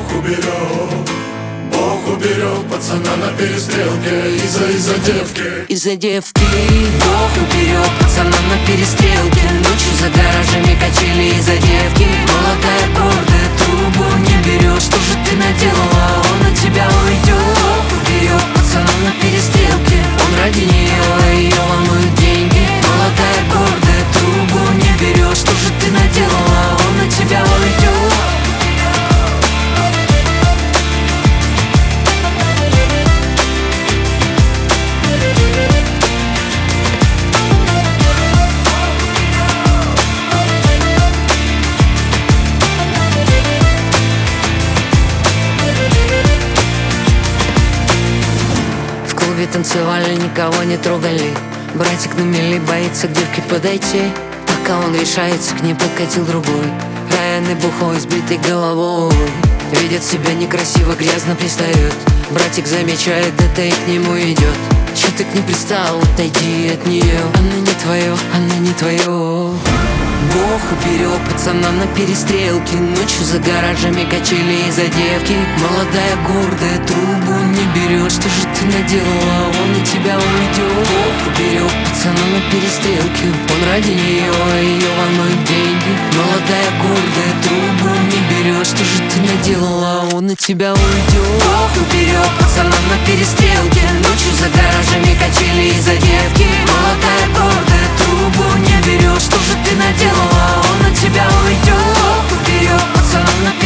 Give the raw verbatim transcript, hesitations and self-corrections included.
Бог уберег, Бог уберег пацана на перестрелке из-за из-за девки. Из-за девки Бог уберег пацана на перестрелке. Ночью за гаражами качели из-за девки. Молодая, гордая, трубу не берешь. Что же ты наделала? Он от тебя уйдет. Бог уберег пацана на перестрелке. Он ради нее, а ее волнуют деньги. Молодая, гордая, трубу не берешь. Что же ты наделала? Он от тебя уйдет. Танцевали, никого не трогали. Братик на мели боится к девке подойти. Пока он решается, к ней подкатил другой. Пьяный, бухой, сбитый головой. Видит себя некрасиво, грязно пристает. Братик замечает это и к нему идет. Че ты к ней пристал? Отойди от нее. Она не твое, она не твое. Бог уберег пацана на перестрелке. Ночью за гаражами качели из-за девки. Молодая, гордая, трубу не берешь. Что же ты наделала? Он от тебя уйдет. Бог уберег пацана на перестрелке. Он ради нее, а ее волнуют деньги. Молодая, гордая, трубу не берешь. Что же ты наделала? Он от тебя уйдет. Бог уберег пацана на перестрелке. Ночью за гаражами качели из-за девки. Молодая, гордая, трубу не берешь. Что же ты наделала? Он от тебя уйдет. Бог уберег пацана на